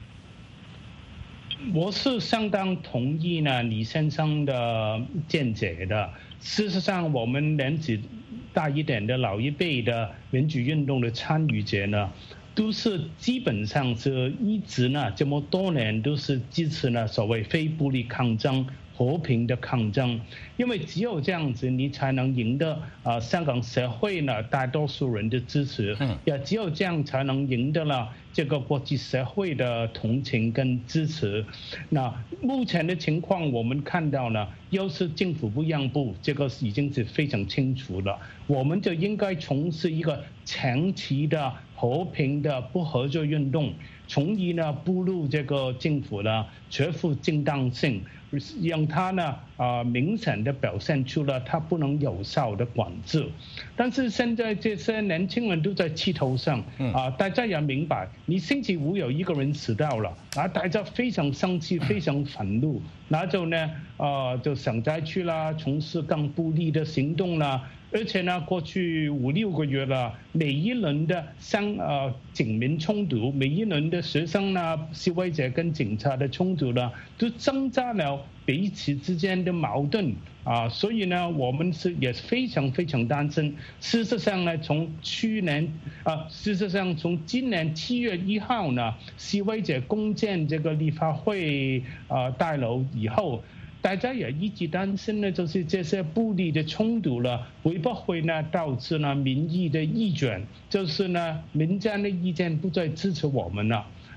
Speaker 15: 我是相当同意呢李先生的见解的。事实上，我们年纪大一点的老一辈的民主运动的参与者呢，都是基本上是一直呢这么多年都是支持呢所谓非暴力抗争、和平的抗争，因为只有这样子，你才能赢得啊、呃、香港社会呢大多数人的支持，嗯，也只有这样才能赢得了这个国际社会的同情跟支持。那目前的情况我们看到呢，要是政府不让步，这个已经是非常清楚了。我们就应该从事一个长期的和平的不合作运动，从而呢步入这个政府呢缺乏正当性，让他呢啊、呃、明显的表现出了他不能有效的管制。但是现在这些年轻人都在气头上啊、呃，大家也明白，你星期五有一个人死掉了啊，大家非常生气，非常愤怒，那就呢啊、呃、就想再去啦，从事更不利的行动啦。而且呢，过去五六个月了，每一轮的相呃警民冲突，每一轮的学生呢、示威者跟警察的冲突呢，都增加了彼此之间的矛盾啊。所以呢，我们是也是非常非常担心。事实上呢，从去年啊，事实上从今年七月一号呢，示威者攻占这个立法会啊大楼以后，大家也一直担心呢，就是这些暴力的冲突了，会不会呢导致呢民意的逆转？就是呢民间的意见不再支持我们了。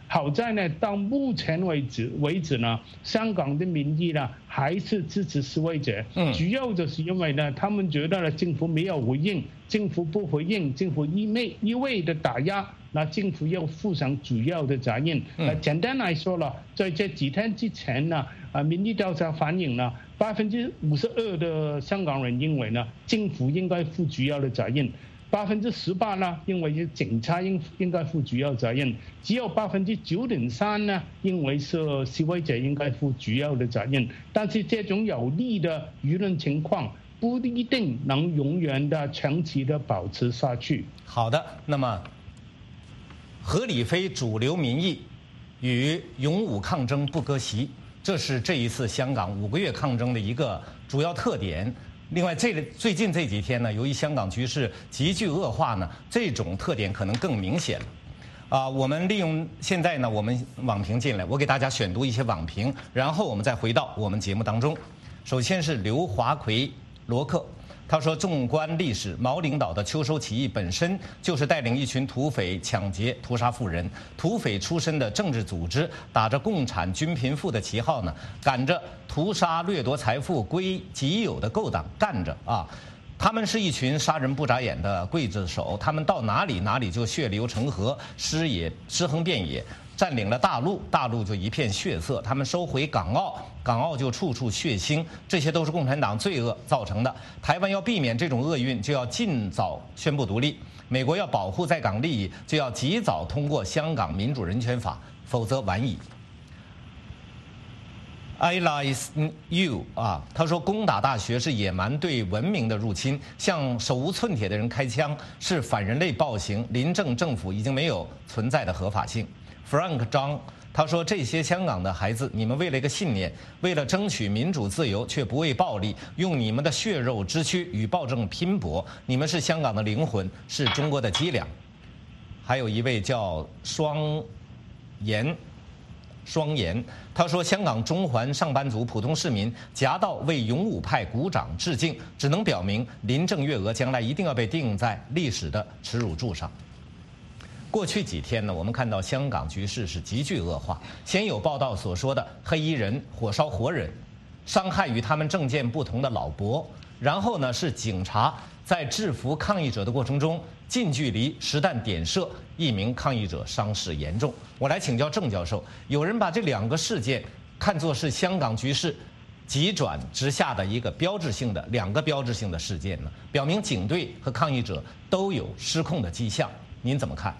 Speaker 15: 好在呢，到目前为止为止呢，香港的民意呢还是支持示威者。嗯，主要就是因为呢，他们觉得呢，政府没有回应，政府不回应，政府一味一味的打压，那政府要负上主要的责任。嗯，简单来说了，在这几天之前呢，啊，民意调查反映呢，百分之五十二的香港人认为呢，政府应该负主要的责任。百分之十八呢，认为是警察应应该负主要责任；只有百分之九点三呢，认为是示威者应该负主要的责任。但是这种有利的舆论情况不一定能永远的、长期的保持下去。
Speaker 14: 好的，那么合理非主流民意与勇武抗争不割席，这是这一次香港五个月抗争的一个主要特点。另外，这最近这几天呢，由于香港局势急剧恶化呢，这种特点可能更明显了。啊，我们利用现在呢，我们网评进来，我给大家选读一些网评，然后我们再回到我们节目当中。首先是刘华奎罗克，他说：“纵观历史，毛领导的秋收起义本身就是带领一群土匪抢劫、屠杀富人。土匪出身的政治组织，打着共产均贫富的旗号呢，赶着屠杀、掠夺财富归己有的勾当干着啊！他们是一群杀人不眨眼的刽子手，他们到哪里哪里就血流成河，尸也尸横遍野。”占领了大陆，大陆就一片血色；他们收回港澳，港澳就处处血腥。这些都是共产党罪恶造成的。台湾要避免这种厄运，就要尽早宣布独立；美国要保护在港利益，就要及早通过香港民主人权法，否则晚矣。I like you 啊，他说攻打大学是野蛮对文明的入侵，向手无寸铁的人开枪是反人类暴行。临政政府已经没有存在的合法性。Frank 张他说：“这些香港的孩子，你们为了一个信念，为了争取民主自由，却不畏暴力，用你们的血肉之躯与暴政拼搏。你们是香港的灵魂，是中国的脊梁。”还有一位叫双言，双言，他说：“香港中环上班族、普通市民夹道为勇武派鼓掌致敬，只能表明林郑月娥将来一定要被钉在历史的耻辱柱上。”过去几天呢，我们看到香港局势是急剧恶化。先有报道所说的黑衣人火烧活人，伤害与他们政见不同的老伯；然后呢，是警察在制服抗议者的过程中近距离实弹点射，一名抗议者伤势严重。我来请教郑教授，有人把这两个事件看作是香港局势急转直下的一个标志性的两个标志性的事件呢，表明警队和抗议者都有失控的迹象。您怎么看？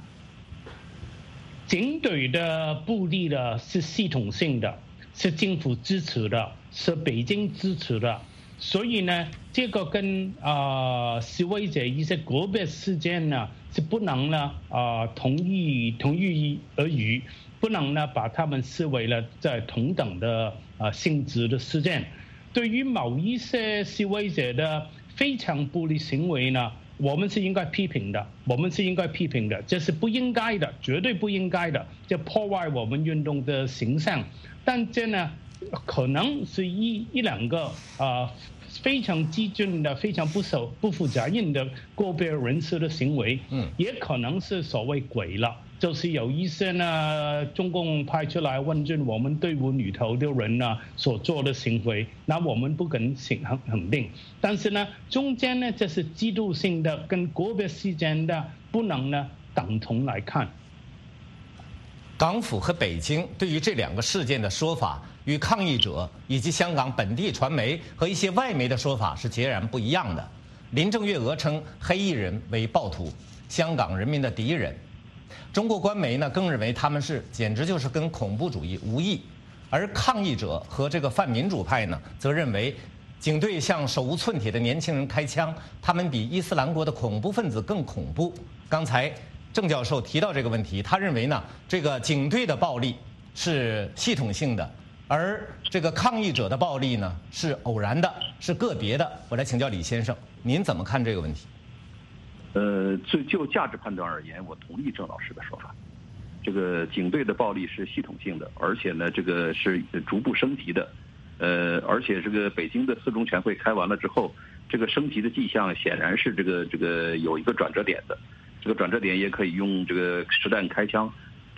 Speaker 15: 警队的布力呢是系统性的，是政府支持的，是北京支持的，所以呢，这个跟啊、呃、示威者一些个别事件呢是不能呢啊、呃、同日同日而语，不能呢把他们视为了在同等的啊、呃、性质的事件。对于某一些示威者的非常暴力行为呢，我们是应该批评的，我们是应该批评的，这是不应该的，绝对不应该的，这破坏我们运动的形象。但这呢，可能是一一两个啊、呃、非常激进的、非常不守不负责任的个别人士的行为，嗯，也可能是所谓鬼了。就是有一些呢，中共派出来问政我们队伍里头的人呢所做的行为，那我们不敢肯肯定。但是呢，中间呢这是制度性的，跟个别事件的不能呢等同来看。
Speaker 14: 港府和北京对于这两个事件的说法，与抗议者以及香港本地传媒和一些外媒的说法是截然不一样的。林郑月娥称黑衣人为暴徒，香港人民的敌人。中国官媒呢更认为他们是简直就是跟恐怖主义无异，而抗议者和这个泛民主派呢则认为警队向手无寸铁的年轻人开枪，他们比伊斯兰国的恐怖分子更恐怖。刚才郑教授提到这个问题，他认为呢这个警队的暴力是系统性的，而这个抗议者的暴力呢是偶然的，是个别的。我来请教李先生，您怎么看这个问题？
Speaker 16: 呃，就就价值判断而言，我同意郑老师的说法。这个警队的暴力是系统性的，而且呢，这个是逐步升级的。呃，而且这个北京的四中全会开完了之后，这个升级的迹象显然是这个这个有一个转折点的。这个转折点也可以用这个实弹开枪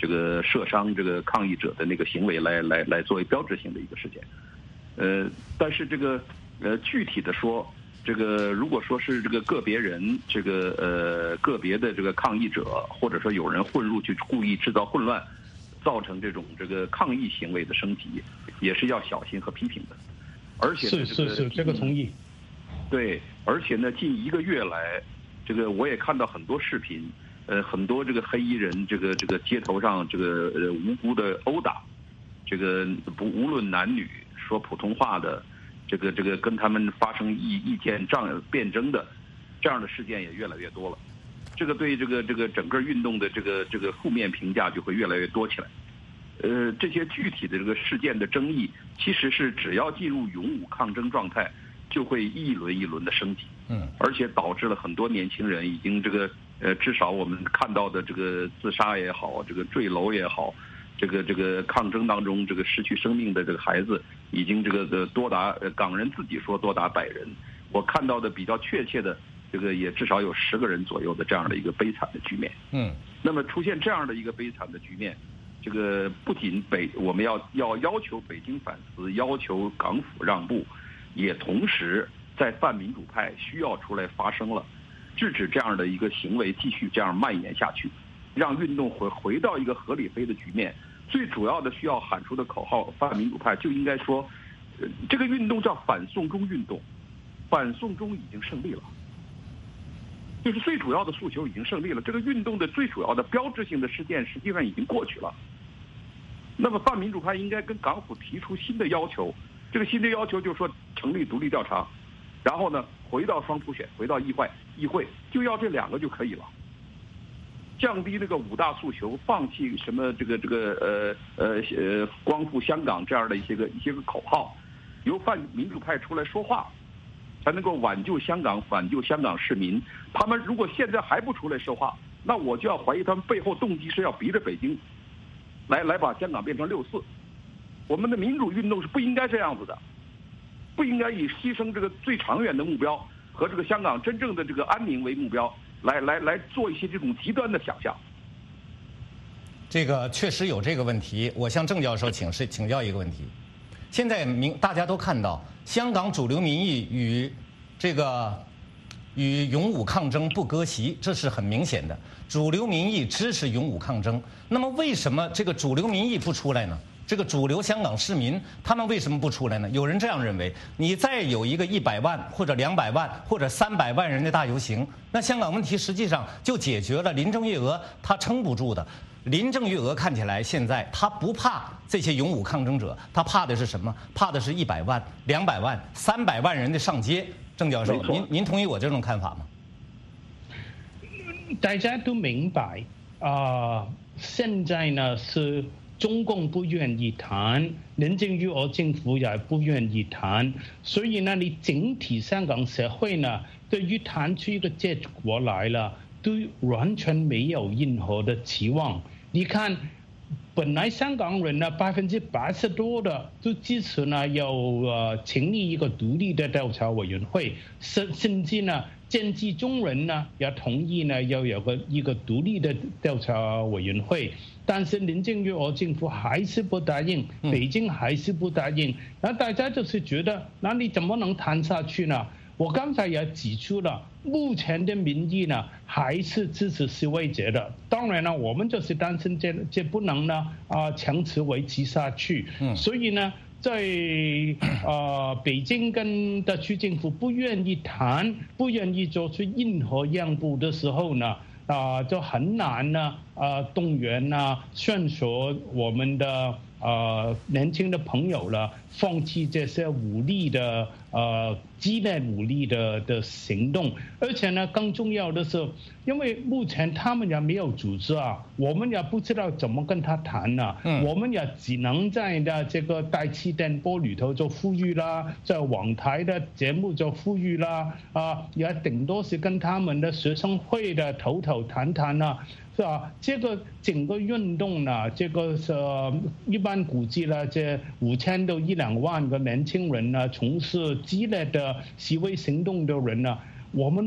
Speaker 16: 这个射伤这个抗议者的那个行为来来来作为标志性的一个事件。呃，但是这个呃具体的说，这个如果说是这个个别人，这个呃个别的这个抗议者，或者说有人混入去故意制造混乱，造成这种这个抗议行为的升级，也是要小心和批评的。而且
Speaker 15: 是是是，这个同意。
Speaker 16: 对，而且呢，近一个月来，这个我也看到很多视频，呃，很多这个黑衣人，这个这个街头上这个呃无辜的殴打，这个不无论男女，说普通话的。这个这个跟他们发生意意见仗辩争的这样的事件也越来越多了，这个对这个这个整个运动的这个这个负面评价就会越来越多起来。呃，这些具体的这个事件的争议，其实是只要进入勇武抗争状态，就会一轮一轮的升级。
Speaker 14: 嗯，
Speaker 16: 而且导致了很多年轻人已经这个呃，至少我们看到的这个自杀也好，这个坠楼也好。这个这个抗争当中，这个失去生命的这个孩子，已经这个的多达呃港人自己说多达百人，我看到的比较确切的，这个也至少有十个人左右的这样的一个悲惨的局面。
Speaker 14: 嗯，
Speaker 16: 那么出现这样的一个悲惨的局面，这个不仅北我们要要要求北京反思，要求港府让步，也同时在泛民主派需要出来发声了，制止这样的一个行为继续这样蔓延下去。让运动回回到一个合理非的局面，最主要的需要喊出的口号，泛民主派就应该说，呃，这个运动叫反送中运动，反送中已经胜利了，就是最主要的诉求已经胜利了。这个运动的最主要的标志性的事件实际上已经过去了。那么泛民主派应该跟港府提出新的要求，这个新的要求就是说成立独立调查，然后呢回到双普选，回到议会，议会就要这两个就可以了。降低那个五大诉求，放弃什么这个这个呃呃呃光复香港这样的一些个一些个口号，由泛民主派出来说话，才能够挽救香港，挽救香港市民。他们如果现在还不出来说话，那我就要怀疑他们背后动机是要逼着北京来来把香港变成六四。我们的民主运动是不应该这样子的，不应该以牺牲这个最长远的目标和这个香港真正的这个安宁为目标。来来来做一些这种极端的想象，
Speaker 14: 这个确实有这个问题。我向郑教授请示请教一个问题：现在明大家都看到，香港主流民意与这个与勇武抗争不割席，这是很明显的。主流民意支持勇武抗争，那么为什么这个主流民意不出来呢？这个主流香港市民他们为什么不出来呢？有人这样认为，你再有一个一百万或者两百万或者三百万人的大游行，那香港问题实际上就解决了。林郑月娥她撑不住的。林郑月娥看起来现在她不怕这些勇武抗争者，她怕的是什么？怕的是一百万、两百万、三百万人的上街。郑教授，您您同意我这种看法吗？
Speaker 15: 大家都明白啊、呃，现在呢是。中共不愿意谈，林郑月娥政府也不愿意谈，所以呢，你整体香港社会呢，对于談出一個結果來了，都完全沒有任何的期望。你看，本來香港人呢，百分之八十多的都支持呢，要呃成立一個獨立的調查委員會，甚甚至呢。政治中人呢也同意呢要有個一個獨立的調查委員會，但是林鄭月娥政府還是不答應，北京還是不答應，那大家就是覺得，那你怎麼能談下去呢？我剛才也指出了，目前的民意呢還是支持示威者的。當然呢，我們就是擔心這這不能呢啊強持維持下去，所以呢。在呃北京跟特區政府不願意談，不願意做出任何讓步的時候呢，啊、呃、就很難呢啊、呃、動員啊勸說我們的呃年輕的朋友了，放棄這些武力的呃激烈武力的的行動。而且呢，更重要的是，因為目前他們也沒有組織啊，我們也不知道怎麼跟他談啊，嗯、我們也只能在的這個大氣電波裏頭就呼籲啦，在網台的節目就呼籲啦，啊，也頂多是跟他們的學生會的頭頭談談啦。是吧？這個整個運動呢，這個是一般估計呢，這五千到一兩萬個年輕人呢，從事激烈的示威行動的人呢，我們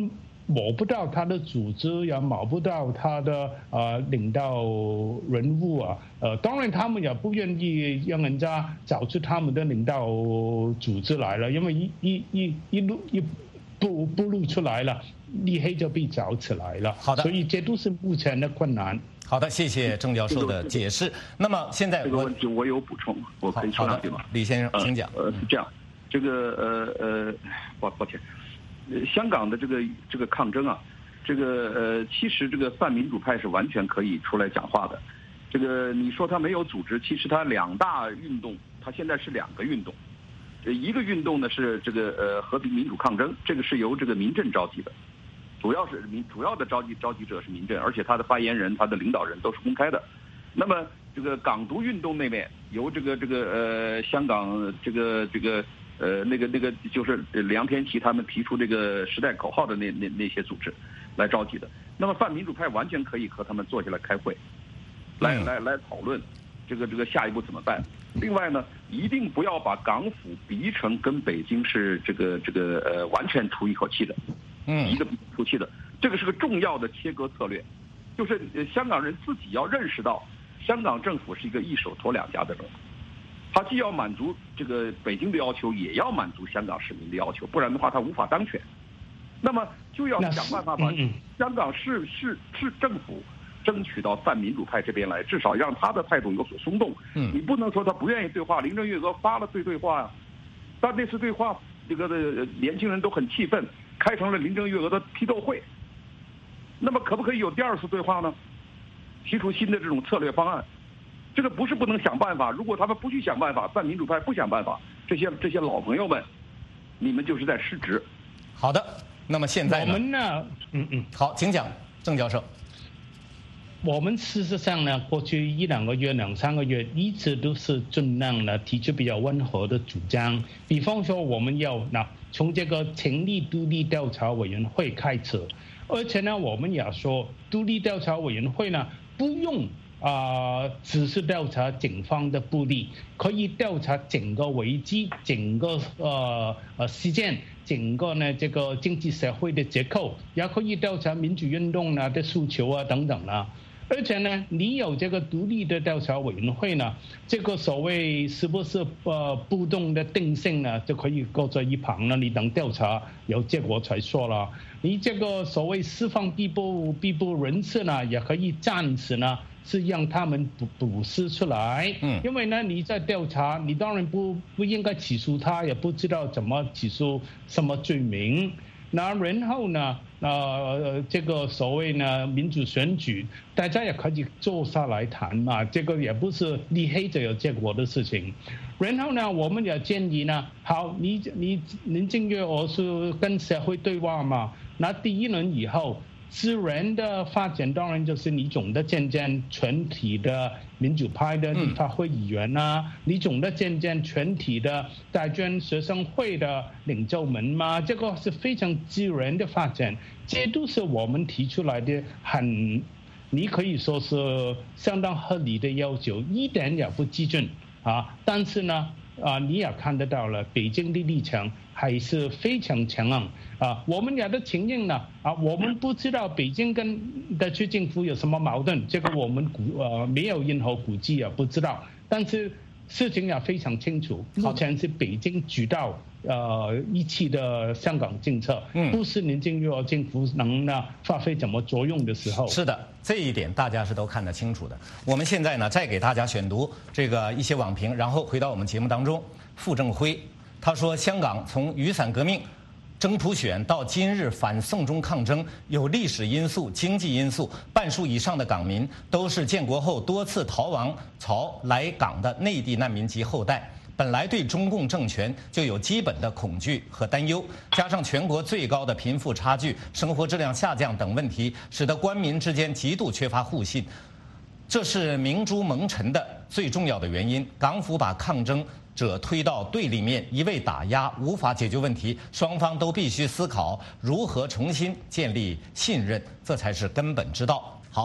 Speaker 15: 摸不到他的组织，也摸不到他的呃领导人物啊。呃，当然他们也不愿意让人家找出他们的领导组织来了，因为一一一一路一不不露出来了，立黑就被找起来了。
Speaker 14: 好的，
Speaker 15: 所以这都是目前的困难。
Speaker 14: 好的，谢谢郑教授的解释。那么现在
Speaker 16: 这个问题我有补充，我可以说两句吗？
Speaker 14: 李先生，请讲。
Speaker 16: 呃，是这样，这个呃呃，抱抱歉，呃，香港的这个这个抗争啊，这个呃，其实这个泛民主派是完全可以出来讲话的。这个你说他没有组织，其实他两大运动，他现在是两个运动。呃，一个运动呢是这个呃和平民主抗争，这个是由这个民阵召集的。主要是民主要的召集召集者是民阵，而且他的发言人、他的领导人都是公开的。那么这个港独运动那边由这个这个呃香港这个这个呃那个那个就是梁天琦他们提出这个时代口号的那那那些组织来召集的。那么泛民主派完全可以和他们坐下来开会，来来来讨论这个这个下一步怎么办。另外呢，一定不要把港府逼成跟北京是这个这个呃完全出一口气的。
Speaker 14: 嗯，
Speaker 16: 一个出气的，这个是个重要的切割策略，就是呃香港人自己要认识到，香港政府是一个一手托两家的政府，他既要满足这个北京的要求，也要满足香港市民的要求，不然的话他无法当权。那么就要想办法把香港市市市政府争取到泛民主派这边来，至少让他的态度有所松动。
Speaker 14: 嗯，
Speaker 16: 你不能说他不愿意对话，林郑月娥发了对对话呀，但那次对话，这个的年轻人都很气愤。开成了林郑月娥的批斗会，那么可不可以有第二次对话呢？提出新的这种策略方案，这个不是不能想办法。如果他们不去想办法，泛民主派不想办法，这些这些老朋友们，你们就是在失职。
Speaker 14: 好的，那么现在
Speaker 15: 呢？我们呢？嗯嗯，
Speaker 14: 好，请讲，郑教授。
Speaker 15: 我们事实上呢，过去一两个月、两三个月，一直都是尽量呢提出比较温和的主张。比方说，我们要那从这个成立独立调查委员会开始，而且呢，我们也说，独立调查委员会呢不用啊、呃，只是调查警方的不利，可以调查整个危机、整个呃呃事件。整个呢，这个经济社会的结构，也可以调查民主运动啊的诉求啊等等啊。而且呢，你有这个独立的调查委员会呢，这个所谓是不是呃不动的定性呢，就可以搁在一旁了。你等调查有结果才说了。你这个所谓释放被捕被捕人士呢，也可以暂时呢是让他们捕捕释出来。
Speaker 14: 嗯，
Speaker 15: 因为呢你在调查，你当然不不应该起诉他，也不知道怎么起诉什么罪名。那然后呢，呃，这个所谓呢民主选举，大家也可以坐下来谈嘛，这个也不是立黑就有结果的事情。然后呢，我们也建议呢，好，你你林郑月娥是跟社会对话嘛，那第一轮以后，自然的发展当然就是你总的见见全体的民主派的立法会议员啊，你总的见见全体的大专学生会的领袖们嘛，这个是非常自然的发展，这都是我们提出来的很，你可以说是相当合理的要求，一点也不激进啊。但是呢，啊，你也看得到了，北京的立场还是非常强硬啊。我们也都承认了啊，我们不知道北京跟特区政府有什么矛盾，这个我们估呃没有任何估计也不知道。但是事情也非常清楚，目前是北京主导呃一期的香港政策，
Speaker 14: 嗯，
Speaker 15: 不是林郑月娥政府能呢发挥什么作用的时候。
Speaker 14: 是的，这一点大家是都看得清楚的。我们现在呢，再给大家选读这个一些网评，然后回到我们节目当中。傅政辉他说，香港从雨伞革命、真普选到今日反送中抗争，有历史因素、经济因素，半数以上的港民都是建国后多次逃亡潮来港的内地难民及后代。本来对中共政权就有基本的恐惧和担忧，加上全国最高的贫富差距、生活质量下降等问题，使得官民之间极度缺乏互信，这是明珠蒙尘的最重要的原因。港府把抗争者推到对立面，一味打压，无法解决问题，双方都必须思考如何重新建立信任，这才是根本之道。好，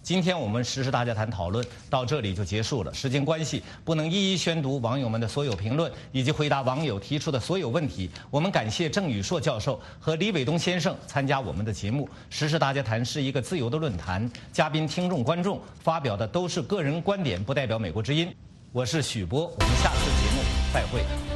Speaker 14: 今天我们时事大家谈讨论到这里就结束了，时间关系不能一一宣读网友们的所有评论以及回答网友提出的所有问题。我们感谢郑宇硕教授和李伟东先生参加我们的节目。时事大家谈是一个自由的论坛，嘉宾、听众、观众发表的都是个人观点，不代表美国之音。我是许波，我们下次节目再会。